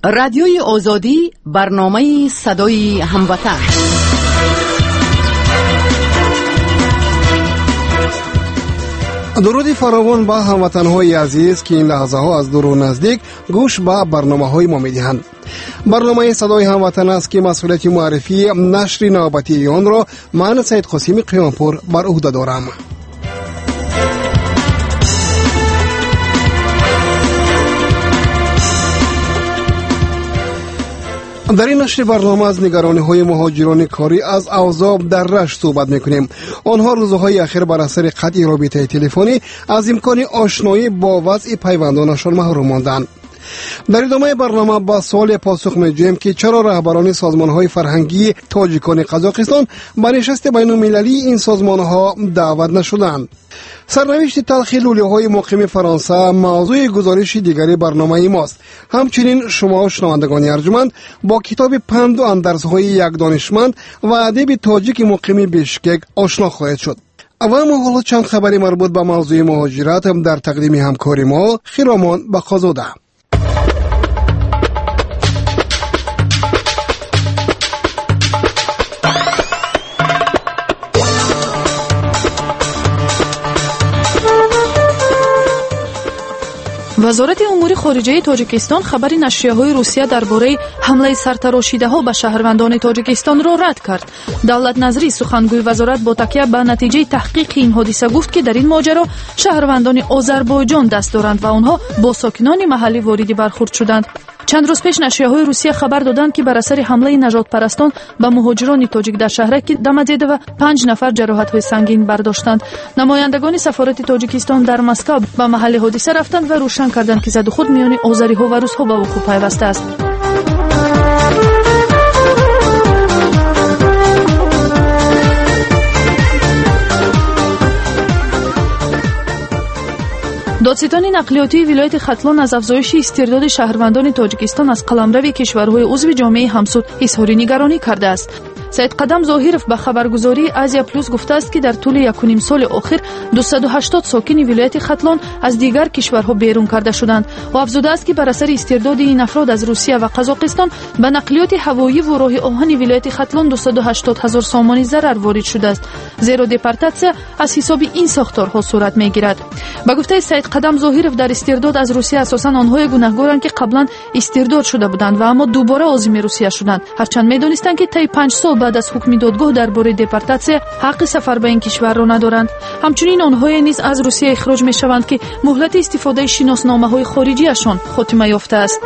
رادیوی آزادی، برنامه صدای هموطن. درود فراوان با هموطن‌های عزیز که این لحظه ها از دور و نزدیک گوش به برنامه‌های ما می‌دهند. برنامه صدای هموطن است که مسئولیت معرفی نشر نوبتی آن را من سید قاسمی قیامپور بر عهده دارم. در این نشر برنامه از نگرانی‌های مهاجران کاری از اوضاع در رشت صحبت می‌کنیم. آنها روزهای اخیر بر اثر قطع رابطه تلفنی از امکان آشنایی با وضع پیوندانشان محروم ماندند. در ادامه برنامه با سوال پاسخ می‌دهیم که چرا رهبران سازمان‌های فرهنگی تاجیکان قزاقستان به نشست بین‌المللی این سازمان‌ها دعوت نشدند. سرنوشت تلخ لوله‌های مقیم فرانسه موضوع گزارش دیگری برنامه ماست. همچنین شما شنوندگان ارجمند با کتاب پند و اندرزهای یک دانشمند و ادیب تاجیک مقیم بیشکک آشنا خواهید شد. اما حالا چند خبری مربوط به موضوع مهاجرت در تقدیم همکاری ما خیرامان بخازاده. وزارت امور خارجه تاجیکستان خبر نشریه‌های روسیه درباره حمله سرتراشیده‌ها به شهروندان تاجیکستان را رد کرد. دولت نظری سخنگوی وزارت با تکیه به نتیجه تحقیق این حادثه گفت که در این ماجرا شهروندان آذربایجان دست دارند و آنها با ساکنان محلی وارد برخورد شدند. چند روز پیش نشریه‌های روسیه خبر دادند که بر اثر حمله نژاد پرستان به مهاجران تاجیک در شهرک دم زده و 5 نفر جراحت‌های سنگین برداشتند. نمایندگان سفارت تاجیکستان در مسکو به محل حادثه رفتند و روشن کردند که زد و خود میان آذری‌ها و روس‌ها به وقوع پیوسته است. دادستان نقلیاتی ولایت ختلان از افزایش استرداد شهروندان تاجیکستان از قلمرو کشورهای عضو جامعه همسود اظهار نگرانی کرده است. سید قدم ظاهرов به خبرگزاری آزیا پلوس گفته است که در طول 1.5 سال اخیر 280 ساکن ولایت ختلان از دیگر کشورها بیرون کرده شدند و افزوده است که بر اثر استرداد این افراد از روسیه و قزاقستان به نقلیات هوایی و راه آهن ولایت ختلان 280,000 سامانی ضرر وارد شده است، زیرا دپورتاسیا از حساب این ساختارها صورت میگیرد. به گفته سید قدم ظاهرов در استرداد از روسیه اساساً آنهای گناهکارند که قبلا استرداد شده بودند و اما دوباره عازم روسیه شدند، هرچند میدانستند که طی 5 سال بعد از حکم دادگاه درباره دپورتاسیا حق سفر به این کشور را ندارند. همچنین آنها نیز از روسیه اخراج میشوند که مهلت استفاده شناسنامه‌های خارجیشان خاتمه یافته است.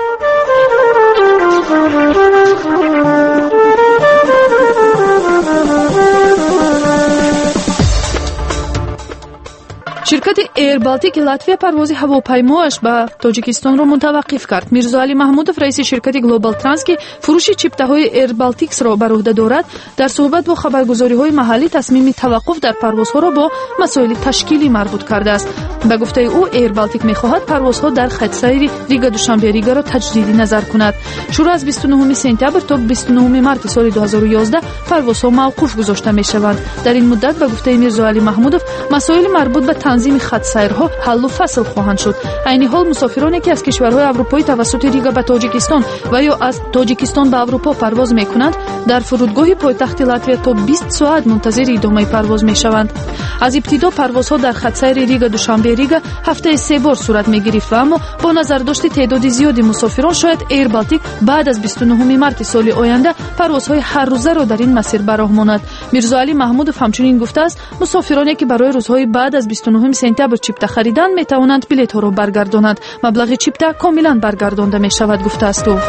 شرکت ایر بالتیک لاتویا پرواز هواپیمایش به تاجیکستان را متوقف کرد. میرزا علی محمودов رئیس شرکت گلوبال ترانس که فروش چیپته‌های ایر بالتیکس را بر عهده دارد در صحبت با خبرگزاری‌های محلی تصمیم توقف در پروازها را با مسائل تشکیلی مربوط کرده است. به گفته او ایر بالتیک می‌خواهد پروازها در خط سیر ریگا دوشنبه ریگا را تجدیدی نظر کند. شروع از 29 سپتامبر تا 29 مارس سال 2011 پروازها موقوف گذاشته می‌شوند. در این مدت به گفته میرزا علی محمودov مسائل مربوط به تنظیم خط سیرها حل و فصل خواهند شد. عین حال مسافرانی که از کشورهای اروپایی توسط ریگا به تاجیکستان و یا از تاجیکستان به اروپا پرواز می‌کنند در فرودگاه پایتخت لاتویا تا 20 ساعت منتظر ادامه پرواز می‌شوند. از ابتدا پروازها در خط سیر ریگا دوشنبه ریگا هفته 3 بار صورت می‌گرفت و اما با نظر داشت تعداد زیادی مسافران شاید ایر بالتیک بعد از 29 مارس سال آینده پروازهای هر روزه را در این مسیر به راه ماند. میرزا علی محمودov همچنین گفته است مسافرانی که برای روزهای بعد از 29 سپتامبر چیپتا خریدند میتوانند بلیط ها را برگردانند. مبلغ چیپتا کاملا برگردانده می شود گفته است او.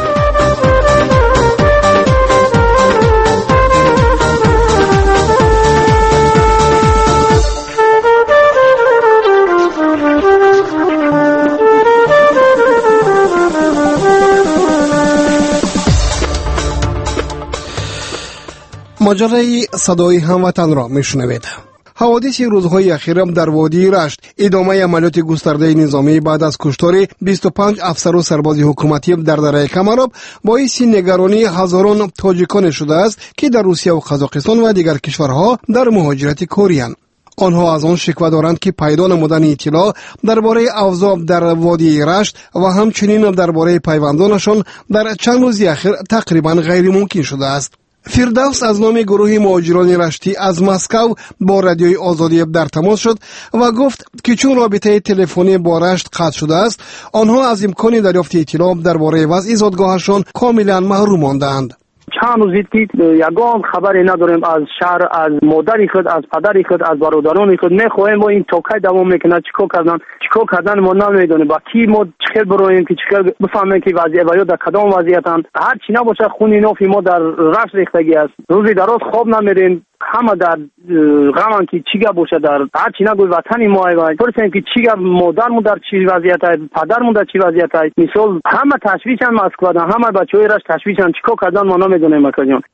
ماجرای صدای هموطن را میشنوید. حوادث روزهای اخیر در وادی رشت ادامه عملیات گسترده نظامی بعد از کشتار 25 افسر و سرباز حکومتی در دره کمراب باعث نگرانی هزاران تاجیکان شده است که در روسیه و قزاقستان و دیگر کشورها در مهاجرت کاری‌اند. آنها از آن شکوه دارند که پیدا نمودن اطلاع درباره اوضاع در وادی رشت و همچنین درباره پیوندانشان در چند روز اخیر تقریبا غیر ممکن شده است. فردوس از نام گروه مهاجران رشتی از مسکو با رادیوی آزادی در تماس شد و گفت که چون رابطه تلفنی با رشت قطع شده است، آنها از امکان دریافت اطلاع درباره وضع زادگاهشان کاملا محروم ماندند. چند روزی که یگان خبری نداریم از شهر، از مادری خود، از پدری خود، از برادران خود. میخواهیم ما این توکای دوام میکنه چیکار کردن ما نمیدونیم. با کی ما چخیر برویم که چخیر بفهمیم که وضعیت و یا در کدام وضعیتن. هر چی نباشه خونی نوفی ما در رشت ریختگی است. روزی دراز خواب نمیریم، همه در غمان که چیگه باشه، در هر چی نگوی وطنی ما ایوای پرسیم که چیگه مادرمون در چی وضعیت است، پدرمون در چی وضعیت است. مثال همه تشویشن مسکو، همه بچهای رشت تشویشن، چیکار کردن ما نمیدونیم.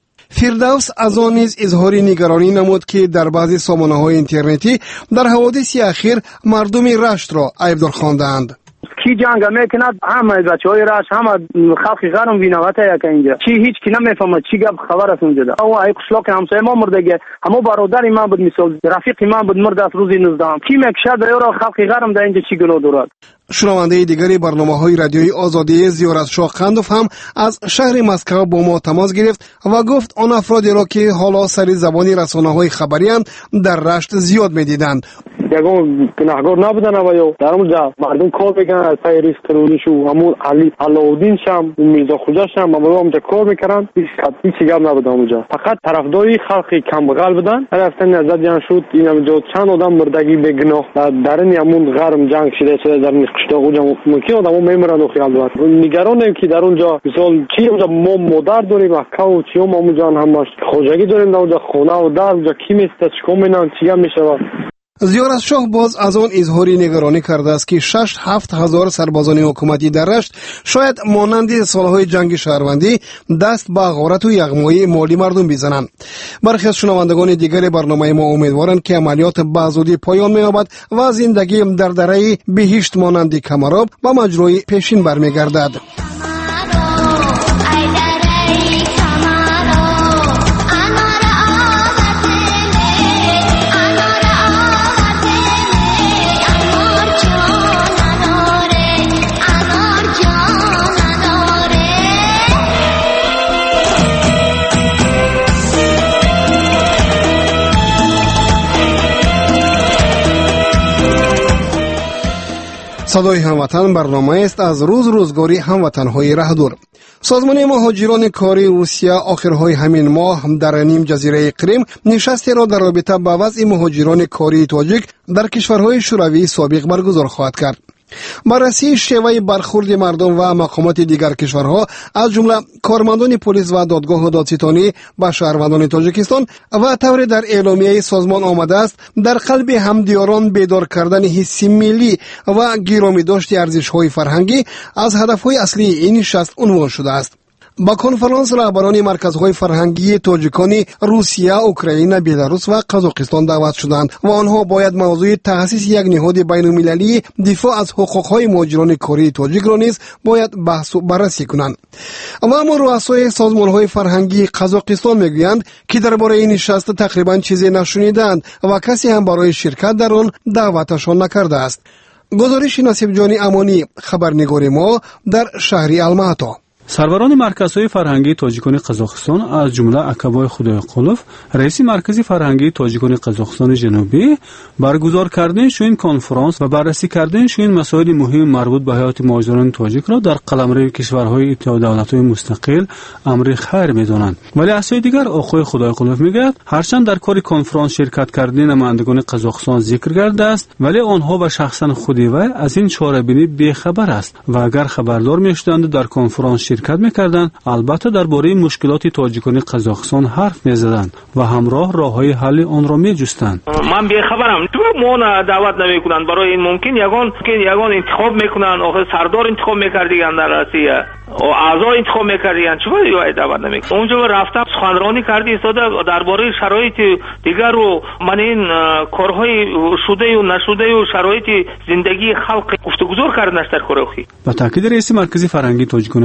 فردوس از آن نیز اظهار نگرانی نمود که در بعضی سامانه‌های اینترنتی در حوادث اخیر مردم رشت را عیبدار خواندند. کی جنگ میکند، همه بچهای رشت، همه خلق غرم بینوته یک اینجا چی هیچ کی نمیفهمه چی گپ خبر است اونجا. او ای قشلاق همسایه ما مردگه، همه برادر من بود، مثال رفیق من بود، مرد از روزی 19 کی میکشد یارو خلق غرم در اینجا چی گلو دارد. شنونده دیگری برنامه‌های رادیوی آزادی زیارتشاه قندوف هم از شهر مسکو با ما تماس گرفت و گفت آن افرادی را که حالا سر زبانی رسانه‌های خبری اند در رشت زیاد می‌دیدند. یگان گناهگار نبودن و در اونجا مردم کار میکنن از پای ریسک تروریشو همون علی علاودین شم میرزا خوجا شم اونجا کار میکردن. هیچ چیزی نبود اونجا، فقط طرفداری خلق کمبغل بودن. رفتن ازت جان شد این اونجا چند آدم مردگی به گناه در همون غرم جنگ شده در قشتا اونجا ممکن آدمو میمرن و خیال دارن. نگرانیم که در اونجا مثلا چی اونجا ما مادر داریم و کاو چی ما اونجا همش خوجگی داریم در اونجا خونه و در اونجا کی میست چیکار میکنن چی میشه. زیارتشاه باز از آن اظهاری نگرانی کرده است که 6-7 هزار سربازان حکومتی در رشت شاید مانند سالهای جنگ شهروندی دست به غارت و یغمای مالی مردم بزنند. برخی از شنوندگان دیگر برنامه ما امیدوارند که عملیات به زودی پایان می‌یابد و زندگی در دره بهشت مانند کمراب به مجرای پیشین برمیگردد. صدای هموطن برنامه است از روزگاری هموطن‌های راهدور. سازمان مهاجران کاری روسیه آخرهای همین ماه در نیم جزیره کریم نشستی را در رابطه با وضع مهاجران کاری تاجیک در کشورهای شوروی سابق برگزار خواهد کرد. بررسی شیوه برخورد مردم و مقامات دیگر کشورها از جمله کارمندان پلیس و دادگاه دادستانی به شهروندان تاجیکستان و طوری در اعلامیه سازمان آمده است در قلب همدیاران بیدار کردن حس ملی و گرامی داشت ارزش‌های فرهنگی از هدف‌های اصلی این نشست عنوان شده است. با کنفرانس رهبران مرکزهای فرهنگی تاجیکانی روسیه، اوکراین، بلاروس و قزاقستان دعوت شدند و آنها باید موضوع تأسیس یک نهاد بین‌المللی دفاع از حقوق‌های مهاجران کاری تاجیک را نیز باید بحث و بررسی کنند. و اما رؤسای سازمان‌های فرهنگی قزاقستان میگویند که درباره این نشست تقریبا چیزی نشنیدند و کسی هم برای شرکت در آن دعوتشان نکرده است. گزارش نصیب جانی امانی، خبرنگار ما در شهر الماتا. سروران مرکزهای فرهنگی تاجیکان قزاقستان از جمله اکبای خدایقلوف، رئیس مرکز فرهنگی تاجیکان قزاقستان جنوبی، برگزار کردن شوین کنفرانس و بررسی کردن شوین مسائل مهم مربوط به حیات مهاجران تاجیک را در قلمرو کشورهای اتحاد دولت‌های مستقل امر خیر می‌دانند. ولی از سوی دیگر آقای خدایقلوف میگوید هرچند در کار کنفرانس شرکت کردن نمایندگان قزاقستان ذکر کرده است، ولی آنها به شخصا خود وی از این چاره‌بینی بی‌خبر است و اگر خبردار می‌شدند در کنفرانس شرکت می‌کردند البته درباره مشکلات تاجیکان قزاقستان حرف می‌زدند و همراه راه‌های حل آن را می‌جستند. من بی‌خبرم، تو ما دعوت نمی‌کنند. برای این ممکن یگان انتخاب می‌کنند. آخه سردار انتخاب می‌کردند در روسیه و اعضا انتخاب می‌کردند. چرا یه دعوت نمی‌کنند؟ اونجا رفتم سخنرانی کردی استاد درباره شرایط دیگر و من این کارهای شده و نشده و شرایط زندگی خلق گفتگو کردنش در کارخی. با تاکید رئیس مرکز فرهنگی تاجیکان قزاقستان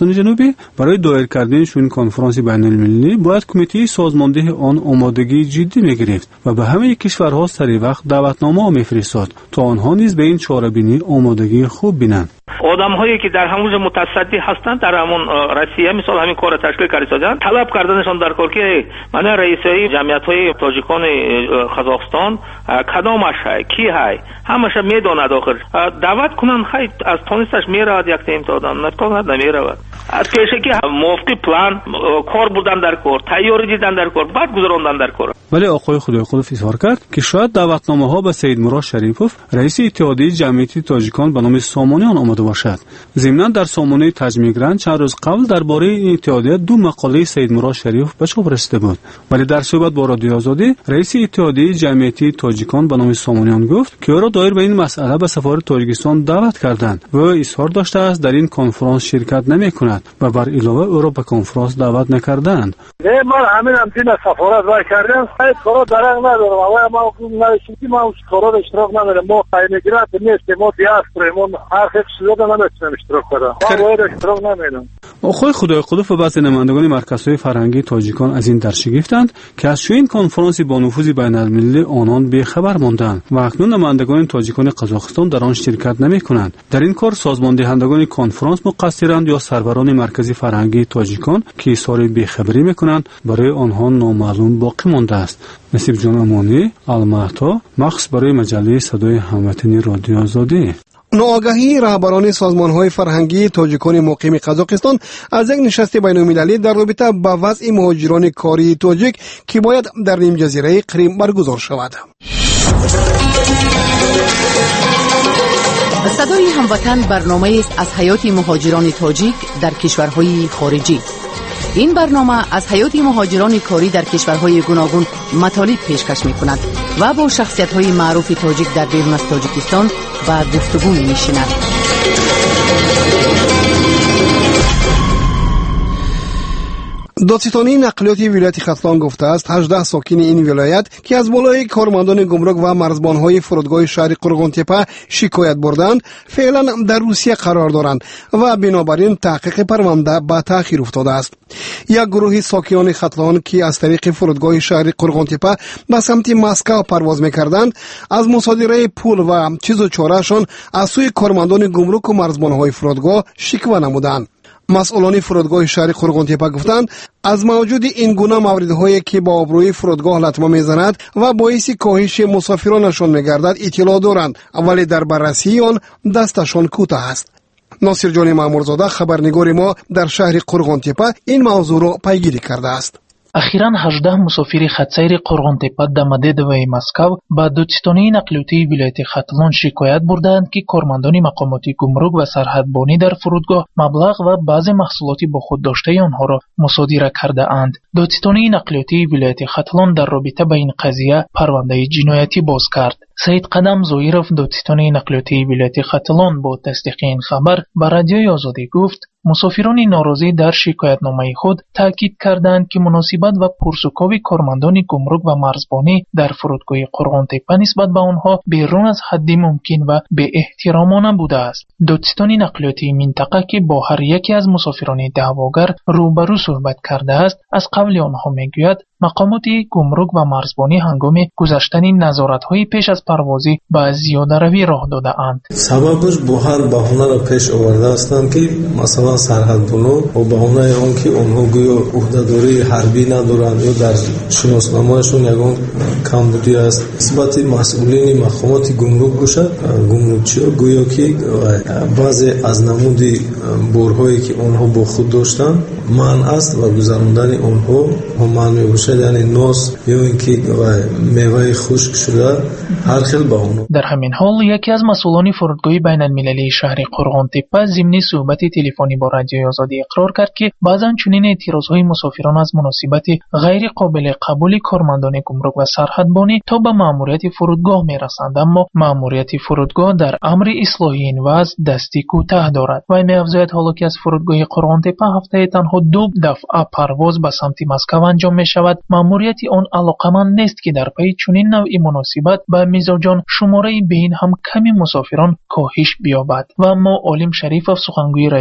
قزاقستان جنوبی برای دایر کردن شون کنفرانس بین‌المللی باید کمیته سازمانده آن آمادگی جدی می‌گرفت و به همه کشورها سریع وقت دعوتنامه می‌فرستاد تا آنها نیز به این چاره‌بینی آمادگی خوب بینند. آدم‌هایی که در همون متصدی هستند در همون روسیه مثلا همین کار تشکیل کردن طلب کردنشان در کار که من رئیسای جمعیت‌های تاجیکان قزاقستان کدامش های کی های همش میداند آخر دعوت کنن خیلی از تونستش میرود یک تیم دادن نتوند نمیرود از پیشه که موافقی پلان کار بودن در کار تیاری دیدن در کار بعد گذراندن در کار. ولی آقای خدایخلوف اظهار کرد که شاید دعوتنامه ها به سید مراد شریفوف رئیس اتحادیه جمعیت تاجیکان به نام سامانیان آمده باشد. ضمناً در سامانه تجمیگران چند روز قبل درباره این اتحادیه دو مقاله سید مراد شریفوف به چاپ رسیده بود. ولی در صحبت با رادیو آزادی رئیس اتحادیه جمعیت تاجیکان به نام سامانیان گفت که او را دایر به این مسئله به سفارت تاجیکستان دعوت کردند و اظهار داشته است در این کنفرانس شرکت نمی‌کند و بر علاوه او را به کنفرانس دعوت نکردند. من همین دینا سفارت وای کردم کارا درنگ ندارم اما ما نشیدیم ما کارا اشتراک نداریم ما ایمیگرانت نیستیم ما دیاسپورا ما هر چیزی رو نمیتونیم اشتراک کنیم ما اشتراک نمیدیم. آقای خدایخلوف و بعضی نمایندگان مرکزهای فرهنگی تاجیکان از این در شگفتند که از این کنفرانس با نفوذ بین‌المللی آنان بی‌خبر ماندند و اکنون نمایندگان تاجیکان قزاقستان در آن شرکت نمی‌کنند. در این کار سازماندهندگان کنفرانس مقصرند یا سروران مرکزی فرهنگی تاجیکان که اظهار بی‌خبری می‌کنند برای آنها نامعلوم باقی مانده است. نصیب جان امانی، الماتا، مخصوص برای مجله صدای هموطنی رادیو آزادی. ناآگاهی رهبران سازمان‌های فرهنگی تاجیکان مقیم قزاقستان از یک نشست بین‌المللی در رابطه با وضع مهاجران کاری تاجیک که باید در نیم جزیره قریم برگزار شود. صدای هموطن برنامه است از حیات مهاجران تاجیک در کشورهای خارجی. این برنامه از حیات مهاجران کاری در کشورهای گوناگون مطالب پیشکش می‌کند و با شخصیت‌های معروف تاجیک در بیرون از تاجیکستان به گفتگو می‌نشیند. دادستانی نقلیاتی ولایت ختلان گفته است 18 ساکن این ولایت که از بالای کارمندان گمرک و مرزبان‌های فرودگاه شهر قرغن‌تپه شکایت بردند فعلا در روسیه قرار دارند و بنابراین تحقیق پرونده به تأخیر افتاده است. یک گروه ساکنان ختلان که از طریق فرودگاه شهر قرغن‌تپه به سمت مسکو پرواز می‌کردند از مصادره پول و چیز و چارهشان از سوی کارمندان گمرک و مرزبان‌های فرودگاه شکوه نمودند. مسئولان فرودگاه شهر قرغن‌تپه گفتند از موجود این گونه موردهایی که با آبروی فرودگاه لطمه میزند و باعث کاهش مسافرانشان میگردد اطلاع دارند ولی در بررسی آن دستشان کوتاه است. ناصر جان مامورزاده خبرنگار ما در شهر قرغن‌تپه این موضوع را پیگیری کرده است. اخیراً 18 مسافر خطسیر قرغن‌تپه دمده دوی مسکو با دادستانی نقلیاتی ولایت ختلان شکایت بردند که کارمندان مقامات گمرک و سرحدبانی در فرودگاه مبلغ و بعض محصولاتی با خود داشته آنها را مصادره کرده اند. دادستانی نقلیاتی ولایت ختلان در رابطه با این قضیه پرونده جنایتی باز کرد. سید قدم زویروف دادستانی نقلیاتی ولایت ختلان با تصدیق این خبر به رادیوی آزادی گفت مسافران ناراضی در شکایتنامه خود تاکید کردند که مناسبت و پرسوکوی کارمندان گمرک و مرزبانی در فرودگاه قرغن‌تپه نسبت به آنها بیرون از حد ممکن و به احترامانه بوده است. دادستانی نقلیاتی منطقه که با هر یکی از مسافران دعواگر روبرو صحبت کرده است از قول آنها میگوید مقامات گمرک و مرزبانی هنگام گذشتن نظارت‌های پیش از پروازی به زیاده روی راه داده اند. سببش با هر بهانه را پیش آورده هستند که مثلا سرحدبانان با بهانه آن که آنها گویا عهده‌داری حربی ندارند یا در شناسنامه‌شون یگان کمبودی است نسبت مسئولین مقامات گمرک باشد گمرکچی‌ها گویا که بعضی از نمود بورهایی که آنها با خود داشتند منع است و گذراندن آنها ممنوع باشد یعنی ناس یا اینکه میوه خشک شده هر خیل بهانه. در همین حال یکی از مسئولان فرودگاه بین‌المللی شهر قرغن‌تپه ضمن صحبت تلفنی با رادیوی آزادی اقرار کرد که بعضن چنین اعتراض‌های مسافران از مناسبت غیر قابل قبول کارمندان گمرک و سرحدبانی تا به مأموریت فرودگاه میرسند اما مأموریت فرودگاه در امر اصلاح این وضع دستی کوتاه دارد و می‌افزاید حالا که از فرودگاه قرغن‌تپه هفته تنها 2 دفعه پرواز به سمت مسکو انجام می‌شود مأموریت آن علاقمند نیست که در پی چنین نوعی مناسبت به میزاجان شماره بین هم کمی مسافران کاهش بیابد و اما عالم شریفов سخنگوی ریاست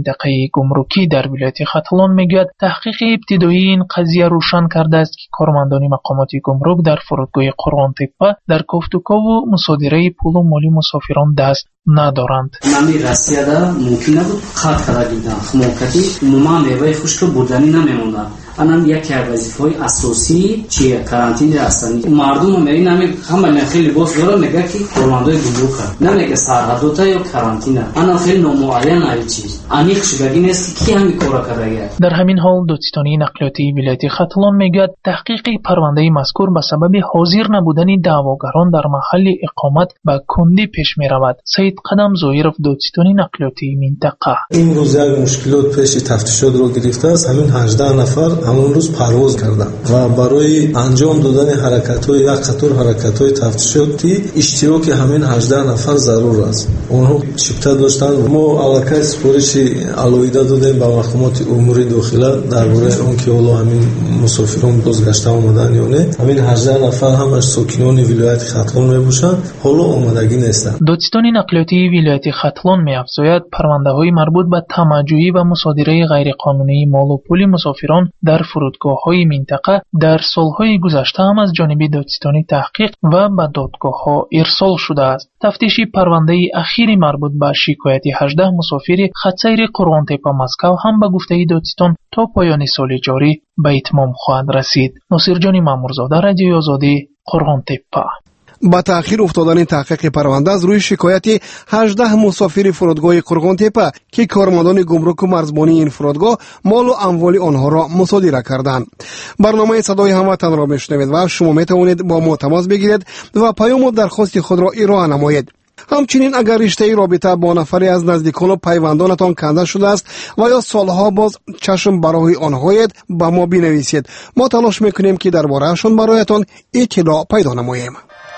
منطقه گمرکی در ولایت ختلان میگوید تحقیق ابتدایی این قضیه روشن کرده است که کارمندان مقامات گمرک در فرودگاه قرغان تپه در گفتگو و مصادره پول و مالی مسافران دست ندارند. نامی روسیه ممکن نبود خط کردن خموکتی عموما میوه خشک بردنی نمیموندن. آنم یکی از وظیفه‌های اساسی چیه کارانتین هستند. مردم میگن نمی همه خیلی باز دارن میگه که کارمندای گمرک نمیگه سرحدات یا کارانتین. آن خیلی نامعین چیز. انیخش بگین است کی همین کارا کرده. در همین حال دادستانی نقلیاتی ولایت ختلان میگه تحقیق پرونده مذکور به سبب حاضر نبودن دعواگران در محل اقامت به کندی پیش میرود. سید قدم زویرف دادستانی نقلیاتی منطقه این روز یک مشکلات پیش تفتیشات رو گرفته است. همین 18 نفر همون روز پرواز کردند و برای انجام دادن حرکت‌های یک قطار حرکت‌های تفتیشاتی اشتراک همین 18 نفر ضرور است. اونها چپتا داشتند. ما علاقه سپارش علایده دادیم به مقامات امور داخله درباره اون که حالا همین مسافران بازگشته آمدن یا نه. همین 18 نفر همش ساکنان ولایت ختلان میباشند. حالا آمادگی نیستند. دادستانی نقلیاتی ولایت ختلان می‌افزاید پرونده‌های مربوط به تمجیدی و مصادره غیرقانونی مال و پول مسافران در فرودگاه‌های منطقه در سال‌های گذشته هم از جانب دادستانی تحقیق و به دادگاه‌ها ارسال شده است. تفتیش پرونده اخیری مربوط به شکایت 18 مسافر خط‌سیر قرغان تپه مسکو هم به گفته دادستان تا پایان سال جاری به اتمام خواهد رسید. ناصرجان مامورزاده، رادیوی آزادی، قرغان تپه. با تأخیر افتادن تحقیق پرونده از روی شکایت 18 مسافر فرودگاه قرغان تپه که کارمندان گمرک و مرزبانی این فرودگاه مال و اموال آنها را مصادره کردند. برنامه صدای هموطن را میشنوید و شما میتوانید با ما تماس بگیرید و پیام و درخواست خود را ارائه نمایید. همچنین اگر رشته رابطه با نفری از نزدیکان و پیوندانتان کنده شده است و یا سالها باز چشم برای آنهایید به ما بنویسید. ما تلاش میکنیم که درباره‌شان برایتان اطلاع پیدا نماییم.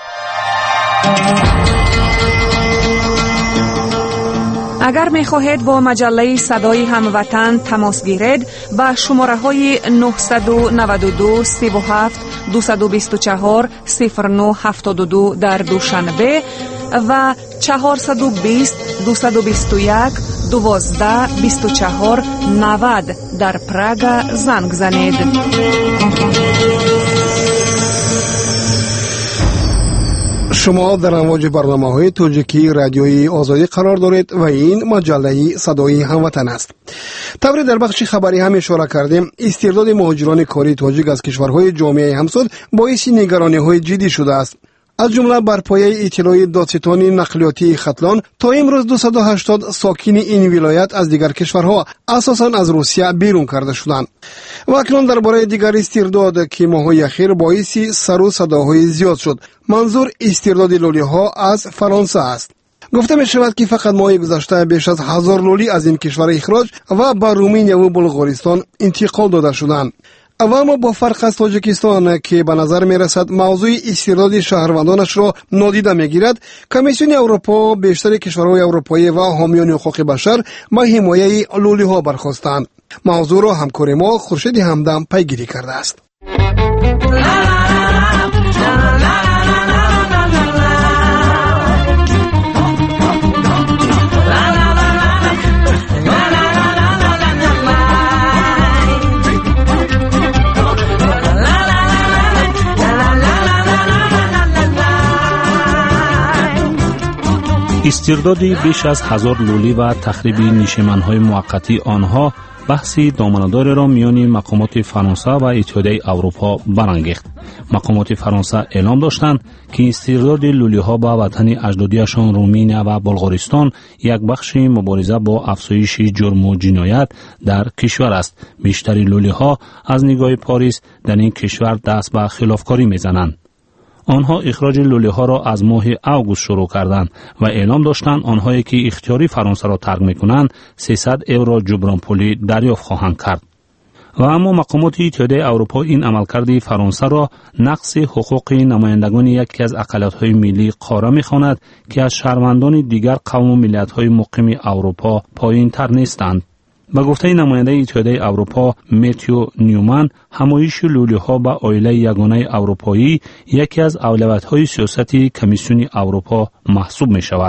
اگر می خواهید با مجله صدای هموطن تماس گیرید با شماره های 992 37 224 0972 در دوشنبه و 420 221 12 24 90 در پراگ زنگ زنید. شما در امواج برنامه‌های توجیکی رادیوی آزادی قرار دارید و این مجله صدای هموطن است. طبری در بخش خبری هم اشاره کردیم استرداد مهاجران کاری تاجیک از کشورهای جامعه همسود باعث نگرانی‌های جدی شده است. از جمله بر پایه اطلاع دادستانی نقلیاتی ختلان تا امروز 280 ساکن این ولایت از دیگر کشورها اساساً از روسیه بیرون کرده شدند. و اکنون درباره دیگر استرداد که ماه‌های اخیر باعث سر و صداهای زیاد شد. منظور استرداد لولی‌ها از فرانسه است. گفته می شود که فقط ماه گذشته بیش از 1000 لولی از این کشور اخراج و به رومانیا و بلغارستان انتقال داده شدند. اما با فرق از تاجیکستان که به نظر می رسد موضوع استرداد شهروندانش را نادیده می گیرد، کمیسیون اروپا بیشتر کشورهای اروپایی و حامیان حقوق بشر به حمایت لولی ها برخواستند. موضوع را همکار ما خورشید همدم پیگیری کرده است. استرداد بیش از 1000 لولی و تخریب نشیمن‌های موقتی آنها بحثی دامنه‌دار را میان مقامات فرانسه و اتحادیه اروپا برانگیخت. مقامات فرانسه اعلام داشتند که استرداد لولی‌ها به وطن اجدادیشان رومانیا و بلغارستان یک بخش مبارزه با افزایش جرم و جنایت در کشور است. بیشتر لولی‌ها از نگاه پاریس در این کشور دست به خلافکاری می‌زنند. آنها اخراج لولی‌ها را از ماه اوگوست شروع کردند و اعلام داشتند آنهایی که اختیاری فرانسه را ترک می‌کنند 300 یورو جبران پولی دریافت خواهند کرد. و اما مقامات اتحادیه اروپا این عملکرد فرانسه را نقض حقوق نمایندگان یکی از اقلیت‌های ملی قاره می‌خواند که از شهروندان دیگر قوم و ملت‌های مقیم اروپا پایین‌تر نیستند. به گفته نماینده اتحادیه اروپا متیو نیومن، همایش لولی‌ها به عائله یگانه اروپایی یکی از اولویت‌های سیاست کمیسیون اروپا محسوب می‌شود.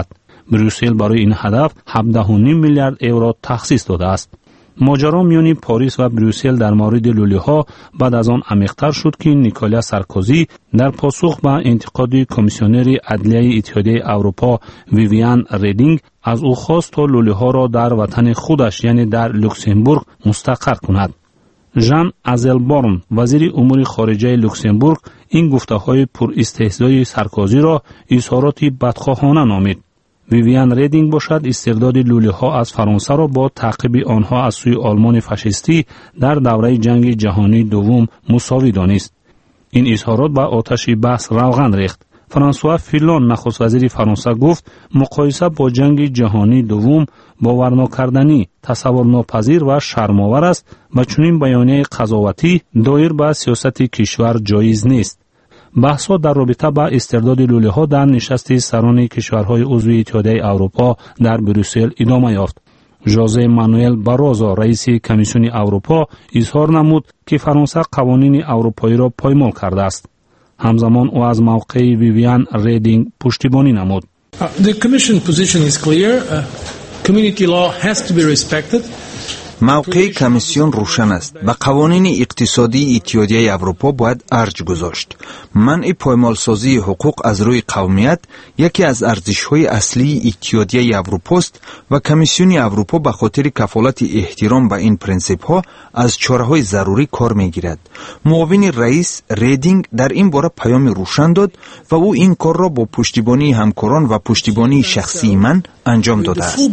بروسل برای این هدف 17.5 میلیارد یورو تخصیص داده است. ماجرا میان پاریس و بروسل در مورد لولی‌ها بعد از آن عمیق‌تر شد که نیکولیا سارکوزی در پاسخ به انتقاد کمیسیونر عدلیه اتحادیه اروپا ویویان ریدینگ از او خواست تا لولی‌ها را در وطن خودش یعنی در لوکسمبورگ مستقر کند. ژان ازلبورن وزیر امور خارجه لوکسمبورگ این گفته‌های پر استهزای سارکوزی را اظهارات بدخواهانه نامید. ویویان ریدینگ باشد استرداد لولی‌ها از فرانسه را با تعقیب آنها از سوی آلمان فاشیستی در دوره جنگ جهانی دوم مساوی دانست. این اظهارات به آتش بحث روغن ریخت. فرانسوا فیلون نخست وزیر فرانسه گفت مقایسه با جنگ جهانی دوم باورناکردنی، تصورناپذیر و شرم‌آور است و چنین بیانیه قضاوتی دایر به سیاست کشور جایز نیست. بحث‌ها در رابطه با استرداد لولی‌ها در نشست سران کشورهای عضو اتحادیه اروپا در بروسل ادامه یافت. ژوزه مانوئل باروزو رئیس کمیسیون اروپا اظهار نمود که فرانسه قوانین اروپایی را پایمال کرده است. همزمان او از موقع ویویان ریدینگ پشتیبانی نمود. The Commission position is clear. Community law has to be respected. موقع کمیسیون روشن است و قوانین اقتصادی اتحادیه اروپا باید ارج گذاشت. منع پایمالسازی حقوق از روی قومیت یکی از ارزش‌های اصلی اتحادیه اروپا است و کمیسیون اروپا به خاطر کفالت احترام به این پرینسیپ‌ها از چاره‌های ضروری کار می‌گیرد. معاون رئیس ریدینگ در این باره پیام روشن داد و او این کار را با پشتیبانی همکاران و پشتیبانی شخصی من انجام داده است.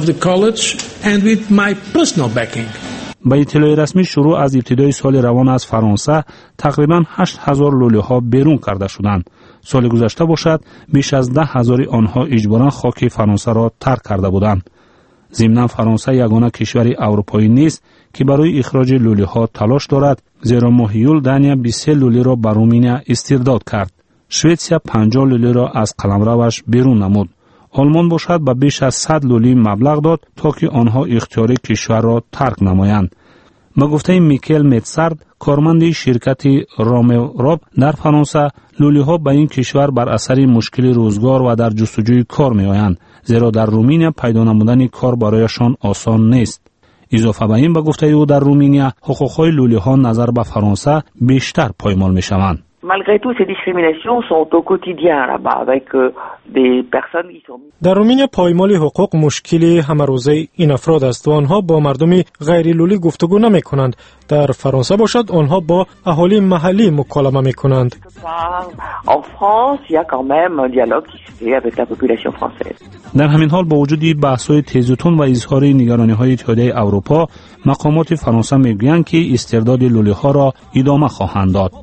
با اطلاع رسمی شروع از ابتدای سال روان از فرانسه تقریباً 8,000 لولی‌ها بیرون کرده شدند. سال گذشته باشد بیش از 10,000 آنها اجباراً خاک فرانسه را ترک کرده بودند. ضمناً فرانسه یگانه کشور اروپایی نیست که برای اخراج لولی‌ها تلاش دارد، زیرا ماه یول دانیا 23 لولی را بر رومانیا استرداد کرد. شوئدیا 50 لولی را از قلمروش بیرون نمود. آلمان باشد به بیش از 100 لولی مبلغ داد تا که آنها اختیار کشور را ترک نمایند. به گفته میکل متسارد کارمند شرکت رامروب در فرانسه، لولی‌ها به این کشور بر اثر مشکل روزگار و در جستجوی کار میآیند، زیرا در رومانیا پیدا نمودن کار برایشان آسان نیست. اضافه به این به گفته او در رومانیا حقوق‌های لولی‌ها نظر به فرانسه بیشتر پایمال می‌شوند. Malgré tout, ces discriminations sont au quotidien là-bas avec des personnes qui sont... در رومانیا پایمال حقوق مشکل همروزه این افراد است و آنها با مردم غیر لولی گفتگو نمی کنند. در فرانسه باشد آنها با اهالی محلی مکالمه می کنند. En France, il y a quand même un dialogue qui se fait avec la population française. در همین حال با وجود بحث‌های تیزتون و اظهار نگرانی‌های اتحادیه اروپا، مقامات فرانسه می‌گویند که استرداد لولی‌ها را ادامه خواهند داد.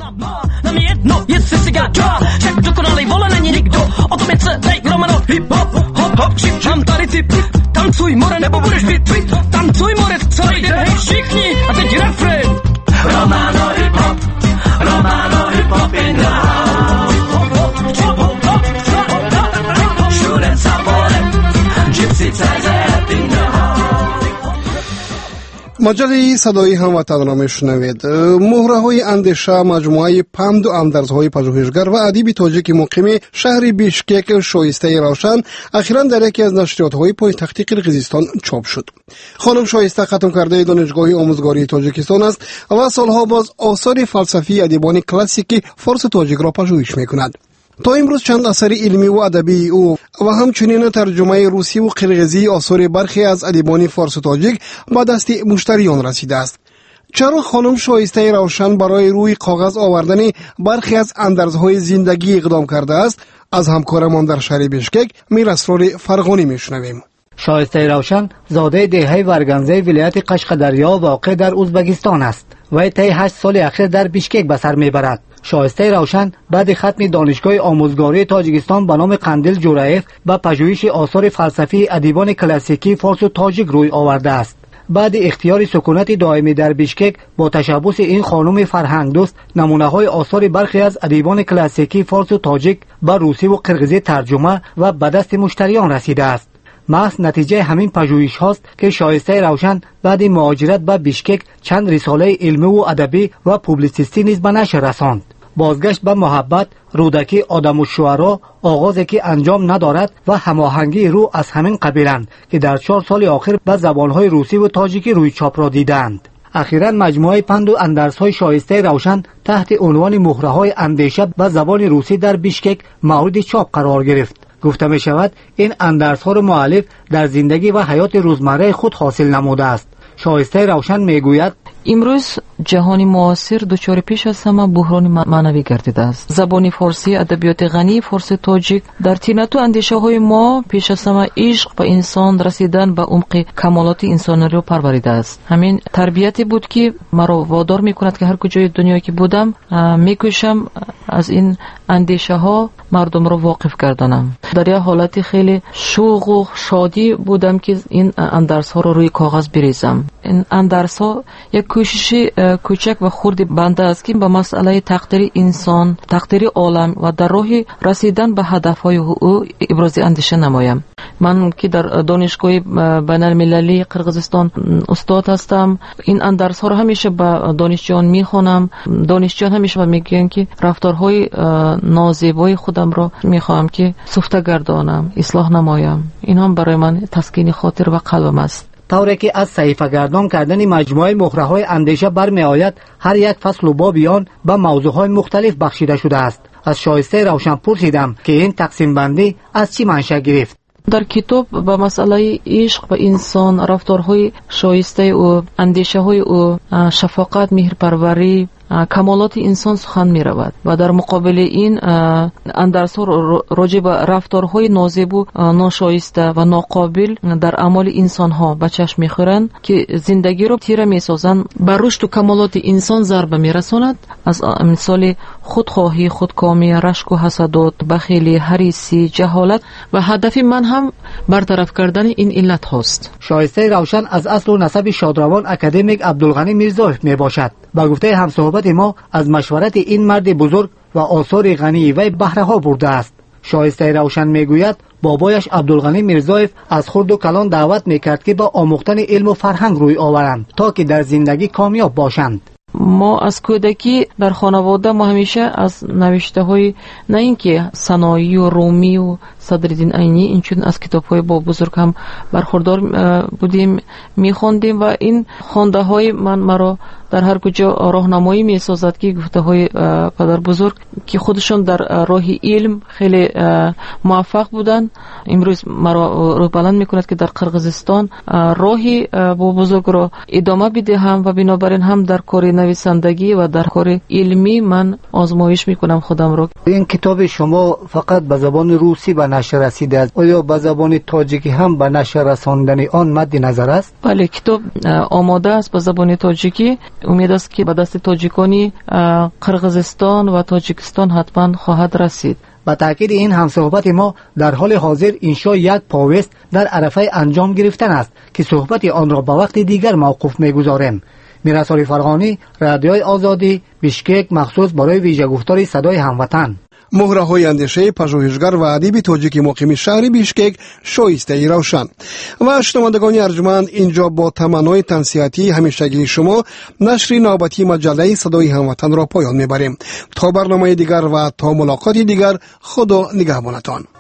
مجله صدای هموطن را میشنوید. مهره‌های اندیشه مجموعه پند و اندرزهای پژوهشگر و ادیب تاجیک مقیم شهر بیشکک شایسته روشن اخیراً در یکی از نشریات‌های پایتخت قرقیزستان چاپ شد. خانم شایسته ختم کرده دانشگاه آموزگاری تاجیکستان است و سالها باز آثار فلسفی ادیبان کلاسیک فارس تاجیک را پژوهش می‌کند. تا امروز چند اثر علمی و ادبی او و همچنین ترجمه روسی و قرقیزی آثار برخی از ادیبان فارس و تاجیک به دست مشتریان رسیده است. چرا خانم شایسته روشن برای روی کاغذ آوردن برخی از اندرزهای زندگی اقدام کرده است؟ از همکارمان در شهر بیشکک میراسرور فرغانی میشنویم. شایسته روشن زاده دهه ورگنزه ولایت قشقدریا واقع در ازبکستان است و طی 8 سال اخیر در بیشکک به سر میبرد. شایسته روشن بعد ختم دانشگاه آموزگاری تاجیکستان به نام قندیل جورایف به پژوهش آثار فلسفی ادیبان کلاسیکی فارس و تاجیک روی آورده است. بعد اختیار سکونت دائمی در بیشکک با تشبث این خانم فرهنگ دوست، نمونه‌های آثار برخی از ادیبان کلاسیکی فارس و تاجیک به روسی و قرقیزی ترجمه و به دست مشتریان رسیده است. محض نتیجه همین پژوهش هاست که شایسته روشن بعد مهاجرت به بیشکک چند رساله علمی و ادبی و پوبلیسیستی نیز به نشر رساند. بازگشت به محبت، رودکی آدم و شعرا آغازی که انجام ندارد و هماهنگی رو از همین قبیلند که در 4 سال آخر به زبانهای روسی و تاجیکی روی چاپ را دیدند. اخیراً مجموعه پند و اندرس‌های شایسته روشن تحت عنوان مهره‌های اندیشه به زبان روسی در بیشکک مورد چاپ قرار گرفت. گفته می شود این اندرس‌ها را مؤلف در زندگی و حیات روزمره خود حاصل نموده است. شایسته روشن می گوید امروز جهان معاصر دچار پیش از همه بحران معنوی گردیده است. زبان فارسی، ادبیات غنی فارسی تاجیک در طینت و اندیشه های ما پیش از همه عشق به انسان، رسیدن به عمق کمالات انسانی را پروریده است. همین تربیتی بود که مرا وادار میکند که هر کجای دنیا که بودم میکوشم از این اندیشه ها مردم را واقف گردانم. در یک حالت خیلی شوق و شادی بودم که این اندرس ها را روی کاغذ بریزم. این اندرس ها یک کوشش کوچک و خرد بنده است که به مسئله تقدیر انسان، تقدیر عالم و در راه رسیدن به هدفهای او ابراز اندیشه نمایم. من که در دانشگاه بین المللی قرقیزستان استاد هستم، این اندرس ها را همیشه به دانشجویان میخوانم. دانشجویان همیشه میگن که رفتارهای نازیبای خودم را میخواهم که سفته گردانم، اصلاح نمایم. این هم برای من تسکین خاطر و قلبم است. طوری که از صحیفه گردان کردن مجموعه مهره‌های اندیشه برمی آید، هر یک فصل و بابی آن به موضوعهای مختلف بخشیده شده است. از شایسته روشن پرسیدم که این تقسیم بندی از چی منشأ گرفت. در کتاب به مسئله عشق به انسان، رفتارهای شایسته او، اندیشه های او، شفقت، مهرپروری، کمالات انسان سخن می رود و در مقابل این اندرس ها راجع به رفتارهای نازیب و ناشایسته و ناقابل در اعمال انسان ها به چشم می خورند که زندگی رو تیره می سازند، بر رشد و کمالات انسان ضربه می رساند. از مثال خودخواهی، خودکامی، رشک و حسادت، بخیلی، حریصی، جهالت و هدف من هم برطرف کردن این علت هاست. شایسته روشن از اصل و نسب شادروان اکادمیک عبدالغنی میرزایف می باشد. با گفته همصحبت ما از مشورت این مرد بزرگ و آثار غنی وی بهره ها برده است. شایسته روشن میگوید بابایش عبدالغنی میرزایف از خرد و کلان دعوت میکرد که با آموختن علم و فرهنگ روی آورند تا که در زندگی کامیاب باشند. ما از کودکی در خانواده ما همیشه از نوشته های نه اینکه سنایی و رومی و صدرالدین عینی، اینچون از کتاب های با بزرگ هم برخوردار بودیم، میخوندیم و این خوانده های مرا در هر کجا راهنمایی میسازد که گفته های پدر بزرگ که خودشون در راه علم خیلی موفق بودن، امروز مرا روح بلند میکند که در قرقیزستان راهی با بزرگ را ادامه بدهم و بنابراین هم در کار نویسندگی و در کار علمی من آزمایش میکنم خودم را. این کتاب شما فقط به زبان روسی به نشر رسیده است، آیا به زبان تاجیکی هم به نشر رساندن آن مد نظر است؟ بله، کتاب آماده است به زبان تاجیکی. امید است که به دست تاجیکانی قرقیزستان و تاجیکستان حتما خواهد رسید. با تاکید این همصحبت ما در حال حاضر انشای یک پاوست در عرفه انجام گرفتن است که صحبت آن را به وقت دیگر موقوف می‌گذاریم. میرسالی فرغانی، رادیوی آزادی، بیشکک، مخصوص برای ویژه گفتار صدای هموطن. مهره‌های اندیشه پژوهشگر و ادیب تاجیک مقیم شهر بیشکک شایسته روشن. و شنوندگان ارجمند، اینجا با تمنای تنصیحاتی همیشگی شما نشر نوبتی مجله صدای هموطن را پایان میبریم. تا برنامه دیگر و تا ملاقات دیگر، خدا نگهبانتان.